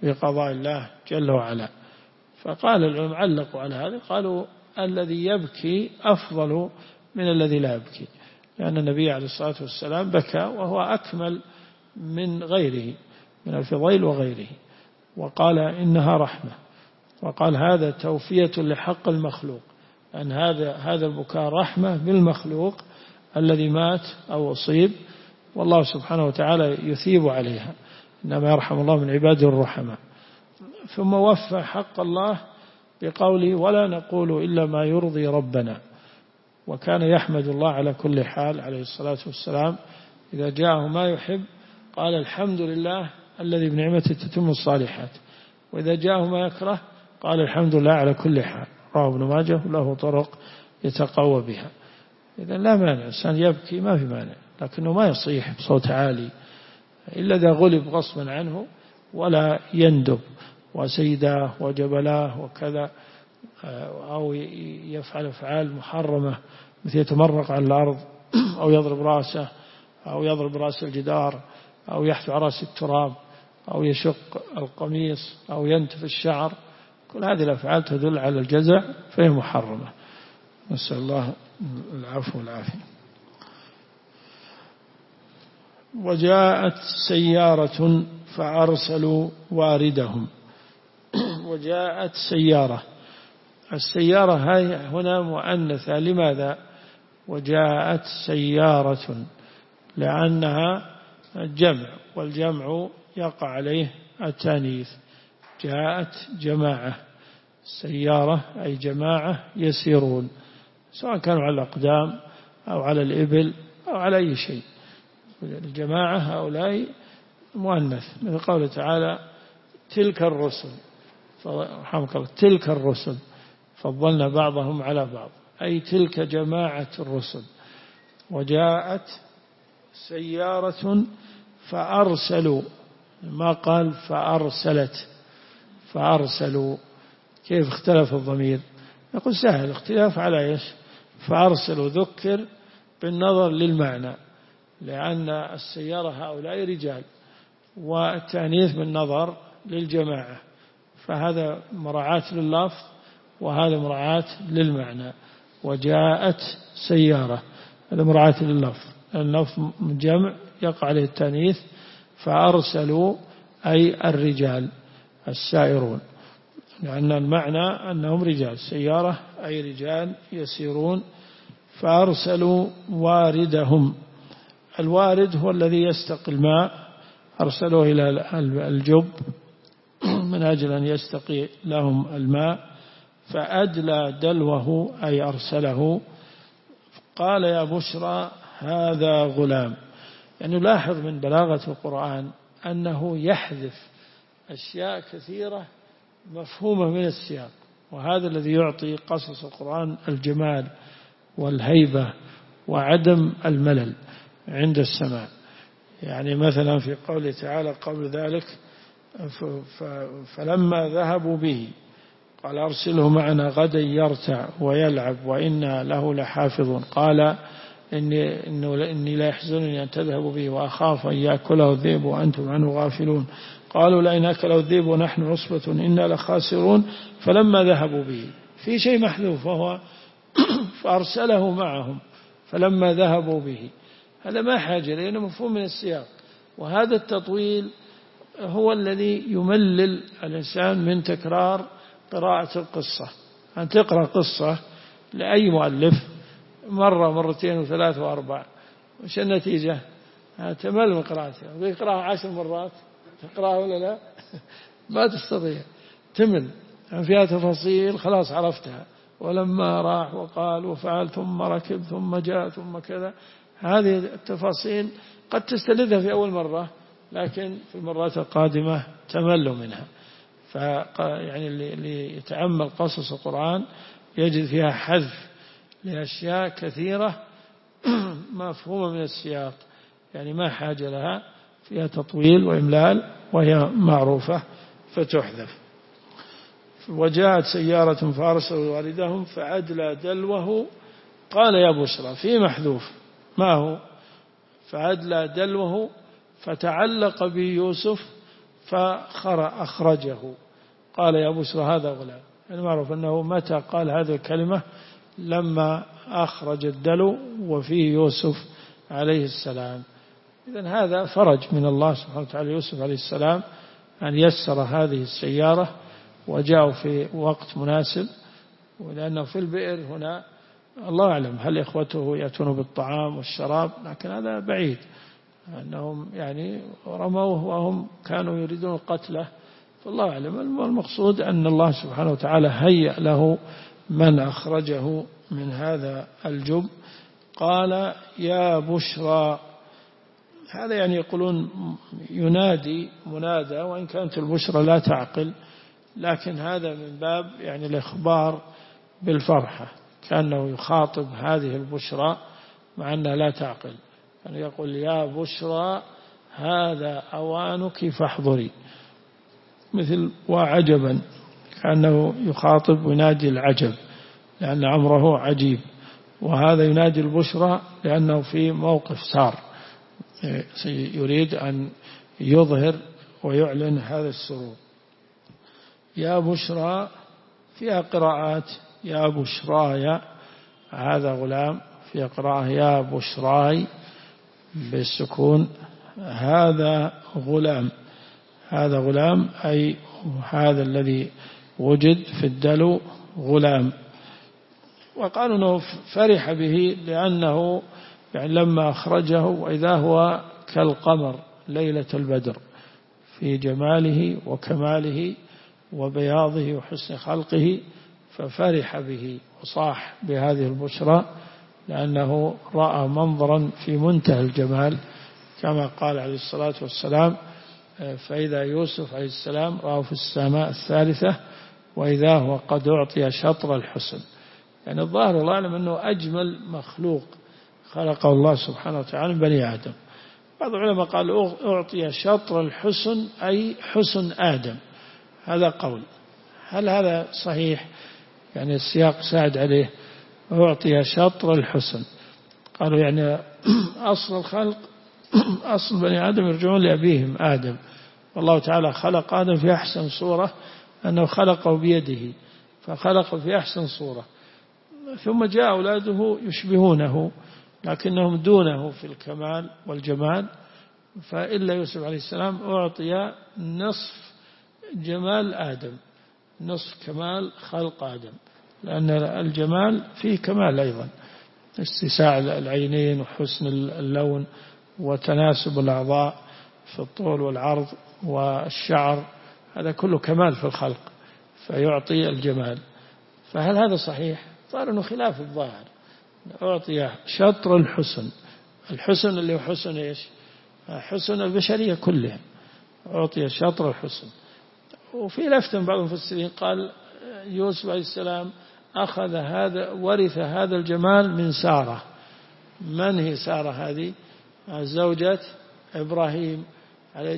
بقضاء الله جل وعلا. فقال العلماء علقوا على هذا، قالوا الذي يبكي أفضل من الذي لا يبكي، لأن النبي عليه الصلاة والسلام بكى وهو أكمل من غيره من الفضيل وغيره، وقال إنها رحمة، وقال هذا توفية لحق المخلوق، أن هذا البكاء رحمة بالمخلوق الذي مات أو أصيب، والله سبحانه وتعالى يثيب عليها، إنما يرحم الله من عباده الرحماء. ثم وفى حق الله بقوله ولا نقول إلا ما يرضي ربنا، وكان يحمد الله على كل حال عليه الصلاة والسلام، إذا جاءه ما يحب قال الحمد لله الذي بنعمته تتم الصالحات، وإذا جاءه ما يكره قال الحمد لله على كل حال. رواه ابن ماجه له طرق يتقوى بها. إذا لا مانع الإنسان يبكي، ما في مانع، لكنه ما يصيح بصوت عالي إلا إذا غلب غصبا عنه، ولا يندب وسيداه وجبلاه وكذا، أو يفعل أفعال محرمة مثل يتمرق على الأرض أو يضرب رأسه أو يضرب رأس الجدار أو يحث على رأس التراب أو يشق القميص أو ينتف الشعر، كل هذه الأفعال تدل على الجزع فهي محرمة. نسأل الله العفو والعافية. وجاءت سيارة فأرسلوا واردهم. وجاءت سيارة، السيارة هاي هنا مؤنثة، لماذا؟ وجاءت سيارة لأنها جمع، والجمع يقع عليه التانيث. جاءت جماعة، سيارة أي جماعة يسيرون، سواء كانوا على الأقدام أو على الإبل أو على أي شيء. الجماعة هؤلاء مؤنث، مثل قوله تعالى تلك الرسل، تلك الرسل فضلنا بعضهم على بعض، أي تلك جماعة الرسل. وجاءت سيارة فأرسلوا، ما قال فأرسلت، فأرسلوا. كيف اختلف الضمير؟ يقول سهل، اختلاف على إيش؟ فأرسلوا ذكر بالنظر للمعنى، لأن السيارة هؤلاء رجال، والتأنيث بالنظر للجماعة، فهذا مراعاة لللفظ وهذا مراعاة للمعنى. وجاءت سيارة هذا مراعاة لللفظ، اللفظ جمع يقع عليه التأنيث، فأرسلوا أي الرجال السائرون، لأن المعنى أنهم رجال، سيارة أي رجال يسيرون. فأرسلوا واردهم، الوارد هو الذي يستقي الماء، أرسلوه إلى الجب من أجل أن يستقي لهم الماء، فأدلى دلوه أي أرسله. قال يا بشرى هذا غلام. يعني لاحظ من بلاغة القرآن أنه يحذف أشياء كثيرة مفهومة من السياق، وهذا الذي يعطي قصص القرآن الجمال والهيبة وعدم الملل عند السماع. يعني مثلا في قوله تعالى قبل ذلك فلما ذهبوا به قال أرسله معنا غدا يرتع ويلعب وإنا له لحافظون، قال إني لا يحزنني أن تذهبوا به وأخاف أن يأكله الذئب وأنتم عنه غافلون، قالوا لئن أكله الذئب ونحن عصبة إنا لخاسرون. فلما ذهبوا به في شيء محذوف وهو فأرسله معهم فلما ذهبوا به، هذا ما حاجة لأنه مفهوم من السياق. وهذا التطويل هو الذي يملل الإنسان من تكرار قراءة القصة. أن تقرأ قصة لأي مؤلف مرة مرتين وثلاث وأربع، وش النتيجة؟ تمل من قراءتها، ويقرأها 10 مرات تقرأها ولا لا؟ ما تستطيع، تمل، فيها تفاصيل خلاص عرفتها، ولما راح وقال وفعل ثم ركب ثم جاء ثم كذا، هذه التفاصيل قد تستلذها في أول مرة، لكن في المرات القادمة تمل منها. يعني اللي يتأمل قصص القرآن يجد فيها حذف لأشياء كثيرة مفهومة من السياق، يعني ما حاجة لها، فيها تطويل وإملال وهي معروفة فتحذف. وجاءت سيارة فأرسلوا واردهم فأدلى دلوه قال يا بشرى، في محذوف ما هو؟ فأدلى دلوه فتعلق به يوسف فأخرجه قال يا بشرى هذا غلام. يعني معروف أنه متى قال هذه الكلمة لما أخرج الدلو وفيه يوسف عليه السلام. إذن هذا فرج من الله سبحانه وتعالى يوسف عليه السلام أن يسر هذه السيارة وجاءوا في وقت مناسب، ولأنه في البئر هنا الله أعلم هل إخوته يأتون بالطعام والشراب، لكن هذا بعيد أنهم يعني رموه وهم كانوا يريدون قتله، فالله أعلم. المقصود أن الله سبحانه وتعالى هيأ له من أخرجه من هذا الجب. قال يا بشرى، هذا يعني يقولون ينادي منادى، وإن كانت البشرى لا تعقل، لكن هذا من باب يعني الإخبار بالفرحة، كأنه يخاطب هذه البشرى مع أنها لا تعقل، يعني يقول يا بشرى هذا أوانك فاحضري، مثل وعجبا، كأنه يخاطب وينادي العجب لأن أمره عجيب، وهذا ينادي البشرى لأنه في موقف سار يريد أن يظهر ويعلن هذا السرور. يا بشرى فيها قراءات يا بشراي هذا غلام، فيها قراءة يا بشراي بالسكون هذا غلام. هذا غلام أي هذا الذي وجد في الدلو غلام. وقالوا أنه فرح به لأنه يعني لما أخرجه وإذا هو كالقمر ليلة البدر في جماله وكماله وبياضه وحسن خلقه، ففرح به وصاح بهذه البشرى لأنه رأى منظرا في منتهى الجمال، كما قال عليه الصلاة والسلام فإذا يوسف عليه السلام رأى في السماء الثالثة وإذا هو قد أعطي شطر الحسن. يعني الظاهر الله أعلم أنه أجمل مخلوق خلقه الله سبحانه وتعالى من بني آدم. بعض العلماء قال أعطي شطر الحسن أي حسن آدم، هذا قول. هل هذا صحيح؟ يعني السياق ساعد عليه أعطي شطر الحسن. قالوا يعني أصل الخلق أصل بني آدم يرجعون لأبيهم آدم، والله تعالى خلق آدم في أحسن صورة، أنه خلقه بيده فخلقه في أحسن صورة، ثم جاء أولاده يشبهونه لكنهم دونه في الكمال والجمال، فإلا يوسف عليه السلام أعطي نصف جمال آدم، نصف كمال خلق آدم، لأن الجمال فيه كمال أيضا، استساع العينين وحسن اللون وتناسب الأعضاء في الطول والعرض والشعر، هذا كله كمال في الخلق فيعطي الجمال. فهل هذا صحيح؟ صار أنه خلاف الظاهر. أعطي شطر الحسن، الحسن اللي هو حسن إيش؟ حسن البشرية كلهم، أعطي شطر الحسن. وفي لفت بعض المفسرين قال يوسف عليه السلام أخذ هذا ورث هذا الجمال من سارة. من هي سارة هذه؟ زوجة إبراهيم على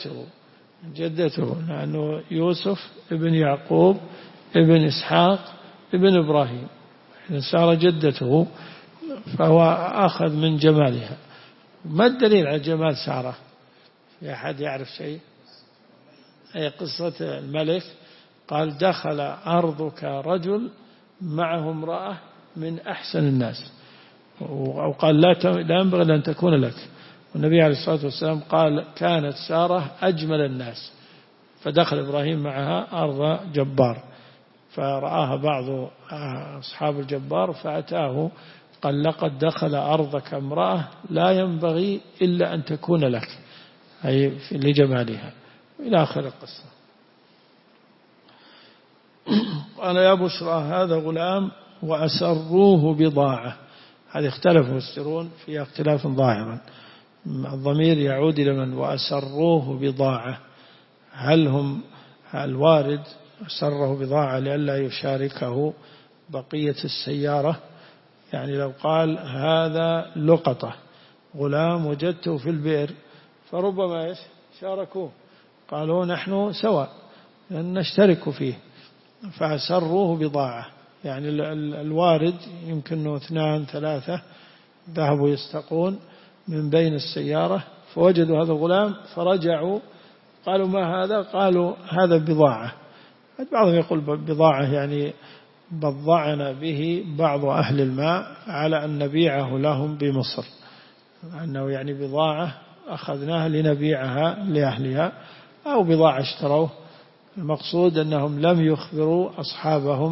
جدته، لأنه يوسف ابن يعقوب ابن إسحاق ابن إبراهيم، سارة جدته، فهو أخذ من جمالها. ما الدليل على جمال سارة؟ في أحد يعرف شيء؟ أي قصة الملك قال دخل أرضك رجل معه امرأة من أحسن الناس، أو قال لا ينبغي أن تكون لك، والنبي عليه الصلاة والسلام قال كانت سارة أجمل الناس، فدخل إبراهيم معها أرض جبار، فرآها بعض أصحاب الجبار فأتاه قال لقد دخل أرضك امرأة لا ينبغي إلا أن تكون لك، أي لجمالها، إلى آخر القصة. قال يا بشرى هذا غلام وأسروه بضاعة. هذا اختلف المفسرون فيها اختلاف ظاهرا، الضمير يعود إلى من؟ وأسروه بضاعة، هل هم الوارد أسره بضاعة لئلا يشاركه بقية السيارة؟ يعني لو قال هذا لقطة غلام وجدته في البئر فربما شاركوه، قالوا نحن سواء نشترك فيه، فأسروه بضاعة. يعني الوارد يمكن 2 3 ذهبوا يستقون من بين السيارة فوجدوا هذا الغلام فرجعوا قالوا ما هذا؟ قالوا هذا بضاعة. بعضهم يقول بضاعة يعني بضعنا به بعض أهل الماء على أن نبيعه لهم بمصر، أنه يعني بضاعة أخذناها لنبيعها لأهلها، أو بضاعة اشتروه. المقصود أنهم لم يخبروا أصحابهم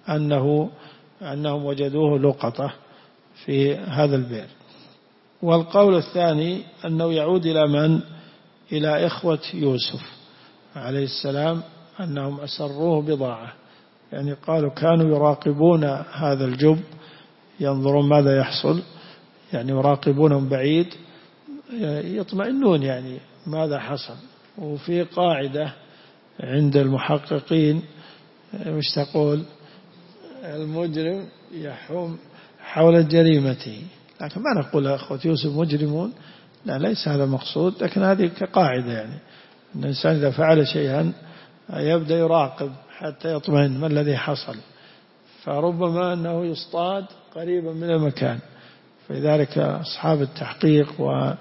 أنهم وجدوه لقطة في هذا البئر. والقول الثاني أنه يعود إلى من؟ إلى إخوة يوسف عليه السلام، أنهم أسروه بضاعة، يعني قالوا كانوا يراقبون هذا الجب، ينظرون ماذا يحصل، يعني يراقبونهم بعيد، يطمئنون يعني ماذا حصل. وفي قاعدة عند المحققين مش تقول المجرم يحوم حول جريمته، لكن ما نقول أخوة يوسف مجرمون، لا، ليس هذا المقصود، لكن هذه كقاعدة يعني أن الإنسان إذا فعل شيئا يبدأ يراقب حتى يطمئن ما الذي حصل، فربما أنه يصطاد قريبا من المكان. فلذلك أصحاب التحقيق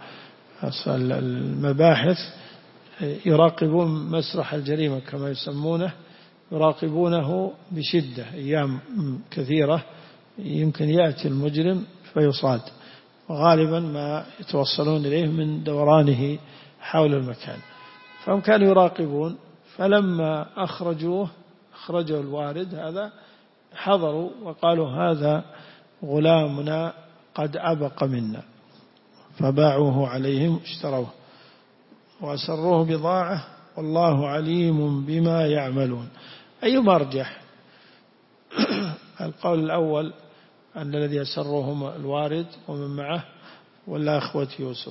والمباحث يراقبون مسرح الجريمة كما يسمونه، يراقبونه بشدة أيام كثيرة، يمكن يأتي المجرم فيصاد، وغالبا ما يتوصلون إليه من دورانه حول المكان. فهم كانوا يراقبون، فلما أخرجوا الوارد هذا حضروا وقالوا هذا غلامنا قد أبق منا، فباعوه عليهم اشتروه وأسروه بضاعة والله عليم بما يعملون. أي مرجح؟ القول الأول أن الذي أسروهم الوارد ومن معه، ولا أخوة يوسف؟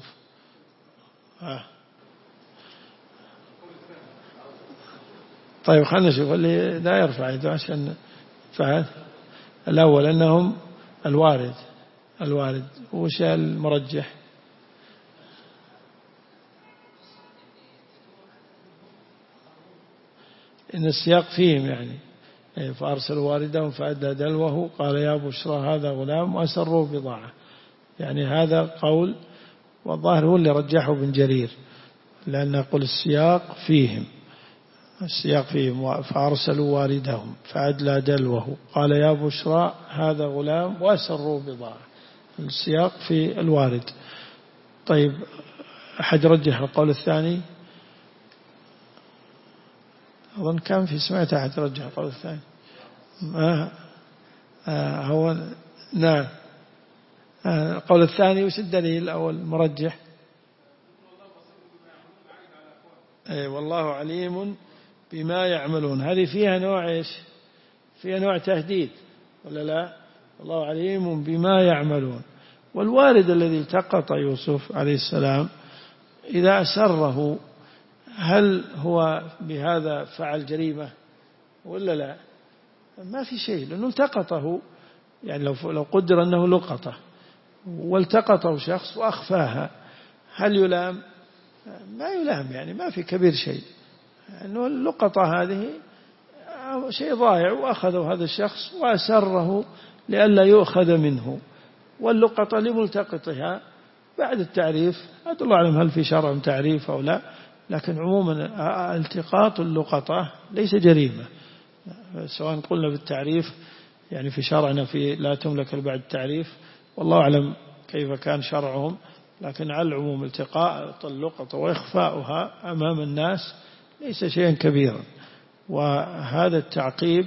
طيب خلنا نشوف اللي لا يرفع يده عشان فعل. الأول أنهم الوارد وش المرجح؟ إن السياق فيهم يعني فأرسل واردهم فأدى دلوه قال يا بشرى هذا غلام وأسروه بضاعة، يعني هذا قول، والظاهر هو اللي رجحه ابن جرير، لأن يقول السياق فيهم فأرسلوا واردهم فأدلى دلوه قال يا بشرى هذا غلام وأسروه بضاعة، السياق في الوارد. طيب أحد رجح القول الثاني؟ أظن كان في سمعت أحد رجح القول الثاني. هو نعم. القول الثاني وش الدليل أو المرجح؟ والله عليم بما يعملون، هذه فيها نوع إيش؟ فيها نوع تهديد ولا لا؟ الله عليم بما يعملون. والوارد الذي التقط يوسف عليه السلام إذا أسره هل هو بهذا فعل جريمة ولا لا؟ ما في شيء، لأنه التقطه، يعني لو قدر أنه لقطه والتقطه شخص وأخفاها هل يلام؟ ما يلام، يعني ما في كبير شيء، أنه اللقطة هذه شيء ضائع وأخذه هذا الشخص وأسره لئلا يؤخذ منه، واللقطة لملتقطها بعد التعريف. الله أعلم هل في شرع تعريف أو لا، لكن عموما التقاط اللقطة ليس جريمة، سواء قلنا بالتعريف يعني في شرعنا في لا تملك بعد التعريف، والله أعلم كيف كان شرعهم، لكن على العموم التقاط اللقطة وإخفاؤها أمام الناس ليس شيئا كبيرا. وهذا التعقيب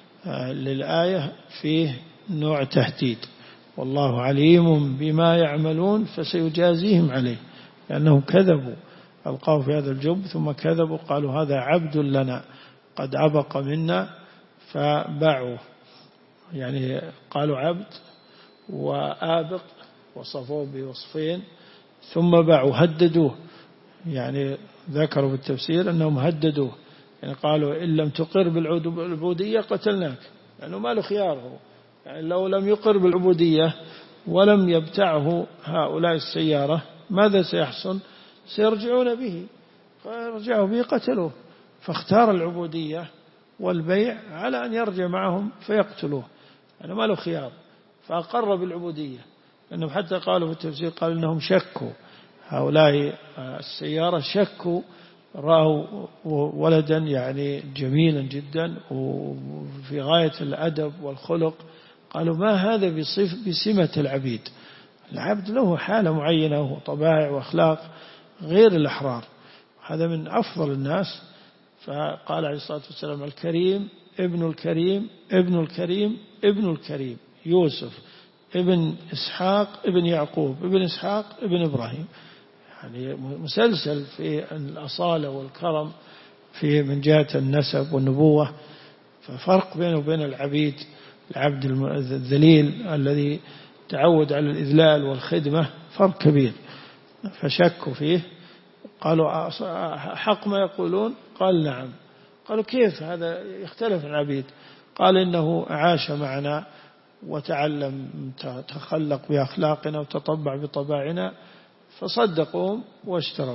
للآية فيه نوع تهديد، والله عليم بما يعملون فسيجازيهم عليه، لأنهم كذبوا، ألقوا في هذا الجب ثم كذبوا قالوا هذا عبد لنا قد أبق منا فباعوه، يعني قالوا عبد وآبق وصفوه بوصفين ثم باعوا، هددوه، يعني ذكروا بالتفسير أنهم هددوه، يعني قالوا إن لم تقر بالعبودية قتلناك، لأنه ما له خياره، يعني لو لم يقر بالعبودية ولم يبتعه هؤلاء السيارة ماذا سيحصل؟ سيرجعون به، فرجعوا به قتلوه، فاختار العبودية والبيع على أن يرجع معهم فيقتلوه، يعني ما له خيار، فأقر بالعبودية، لأنهم حتى قالوا في التفسير قالوا إنهم شكوا، هؤلاء السيارة شكوا رأوا ولدا يعني جميلا جدا وفي غاية الأدب والخلق، قالوا ما هذا بسمة العبيد. العبد له حالة معينة وطبائع وأخلاق غير الأحرار، هذا من أفضل الناس. فقال عليه الصلاة والسلام الكريم ابن الكريم ابن الكريم ابن الكريم يوسف ابن إسحاق ابن يعقوب ابن إسحاق ابن إبراهيم، يعني مسلسل في الأصالة والكرم في من جهة النسب والنبوة. ففرق بينه وبين العبيد، العبد الذليل الذي تعود على الإذلال والخدمة فرق كبير. فشكوا فيه، قالوا حق ما يقولون؟ قال نعم. قالوا كيف هذا يختلف عن العبيد؟ قال إنه عاش معنا وتعلم تخلق بأخلاقنا وتطبع بطباعنا فصدقوهم واشتروا.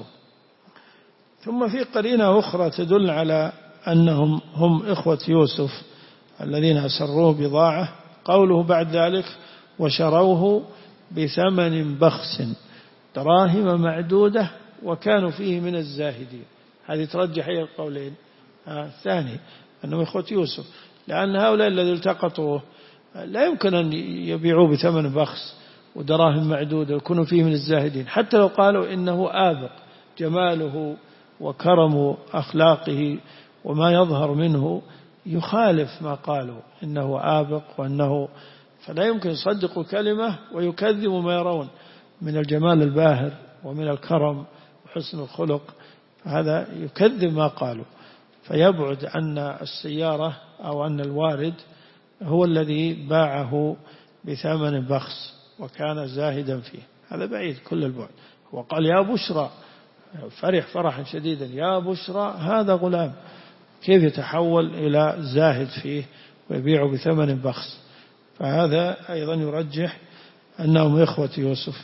ثم في قرينة أخرى تدل على أنهم هم إخوة يوسف الذين أسروه بضاعة، قوله بعد ذلك وشروه بثمن بخس دراهم معدودة وكانوا فيه من الزاهدين. هذه ترجح أي القولين؟ الثاني أنهم إخوة يوسف، لأن هؤلاء الذين التقطوه لا يمكن أن يبيعوه بثمن بخس ودراهم معدودة ويكونوا فيه من الزاهدين، حتى لو قالوا إنه آبق جماله وكرم أخلاقه وما يظهر منه يخالف ما قالوا إنه آبق وأنه، فلا يمكن يصدقوا كلمة ويكذبوا ما يرون من الجمال الباهر ومن الكرم وحسن الخلق، فهذا يكذب ما قالوا. فيبعد أن السيارة أو أن الوارد هو الذي باعه بثمن بخس وكان زاهدا فيه، هذا بعيد كل البعد. وقال يا بشرى، فرح فرحا شديدا، يا بشرى هذا غلام، كيف يتحول إلى زاهد فيه ويبيعه بثمن بخس؟ فهذا أيضا يرجح أنهم إخوة يوسف،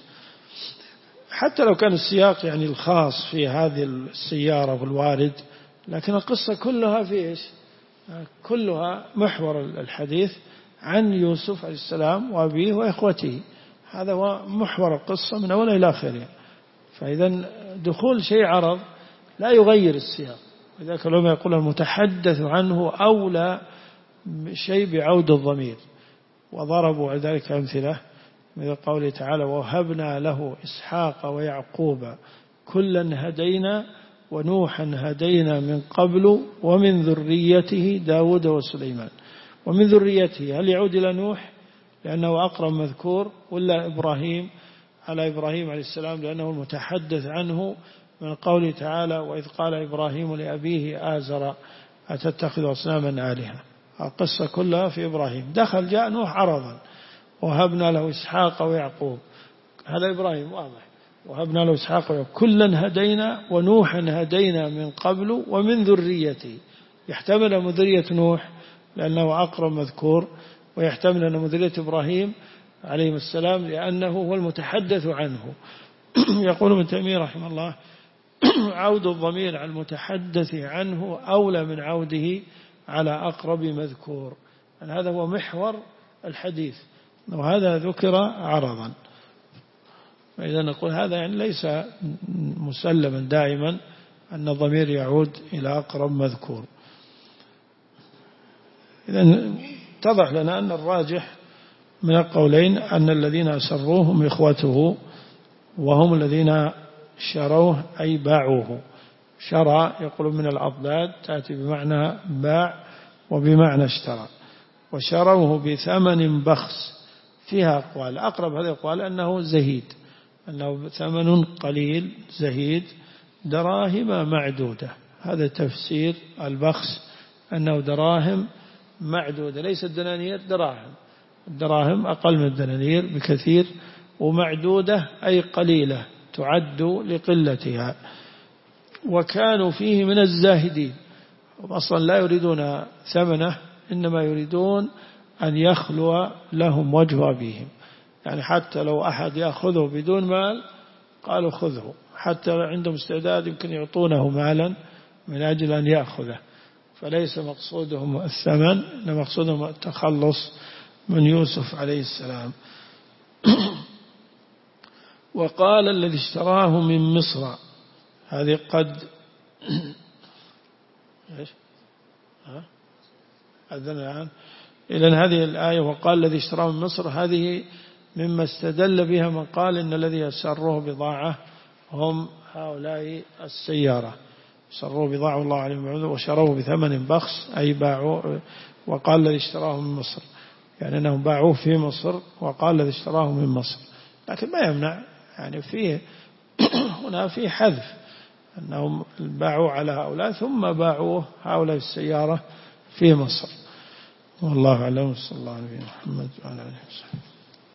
حتى لو كان السياق يعني الخاص في هذه السيارة والوارد، لكن القصة كلها في إيش؟ كلها محور الحديث عن يوسف عليه السلام وأبيه وإخوته، هذا هو محور القصة من أولها إلى آخرها. فإذا دخول شيء عرض لا يغير السياق، لذلك العلماء يقول المتحدث عنه أولى شيء بعود الضمير، وضربوا على ذلك أمثلة مثل قوله تعالى ووهبنا له إسحاق ويعقوب كلا هدينا ونوحا هدينا من قبل ومن ذريته داود وسليمان. ومن ذريته هل يعود إلى نوح لأنه أقرب مذكور، ولا إبراهيم على إبراهيم عليه السلام لأنه المتحدث عنه من قوله تعالى وإذ قال إبراهيم لأبيه آزر أتتخذ أصناما آلهة؟ القصة كلها في إبراهيم. دخل جاء نوح عرضا وهبنا له إسحاق ويعقوب، هذا إبراهيم واضح، وهبنا له إسحاق ويعقوب كلا هدينا ونوحا هدينا من قبل ومن ذريته، يحتمل من ذرية نوح لأنه أقرب مذكور، ويحتمل أن من ذرية إبراهيم عليه السلام لأنه هو المتحدث عنه. يقول ابن تيمية رحمه الله عود الضمير على المتحدث عنه أولى من عوده على أقرب مذكور، هذا هو محور الحديث، وهذا ذكر عرضا. فإذا نقول هذا يعني ليس مسلما دائما أن الضمير يعود إلى أقرب مذكور. إذا اتضح لنا أن الراجح من القولين أن الذين أسروه هم إخوته، وهم الذين شروه أي باعوه. شرى يقول من الأضداد تأتي بمعنى باع وبمعنى اشترى. وشروه بثمن بخس، فيها أقوال، أقرب هذه الأقوال أنه زهيد، أنه ثمن قليل زهيد دراهم معدودة، هذا تفسير البخس أنه دراهم معدودة، ليس الدنانير دراهم، الدراهم أقل من الدنانير بكثير، ومعدودة أي قليلة تعد لقلتها. وكانوا فيه من الزاهدين، أصلا لا يريدون ثمنه، إنما يريدون أن يخلو لهم وجه أبيهم، يعني حتى لو أحد يأخذه بدون مال قالوا خذه، حتى عندهم استعداد يمكن يعطونه مالا من أجل أن يأخذه، فليس مقصودهم الثمن، إنما مقصودهم التخلص من يوسف عليه السلام. وقال الذي اشتراه من مصر، هذه قد إيش؟ أذن الآن. إذن هذه الآية وقال الذي اشتراه من مصر هذه مما استدل بها من قال إن الذي أسروه بضاعة هم هؤلاء السيارة، سروه بضاعة الله عليهم وشروه بثمن بخس، أي باعوا. وقال الذي اشتراه من مصر يعني أنهم باعوه في مصر، وقال الذي اشتراه من مصر، لكن ما يمنع يعني فيه هنا في حذف أنهم باعوا على هؤلاء ثم باعوه هؤلاء السيارة في مصر. والله أعلم. صلى الله عليه وسلم. محمد وعلى آله وسلم.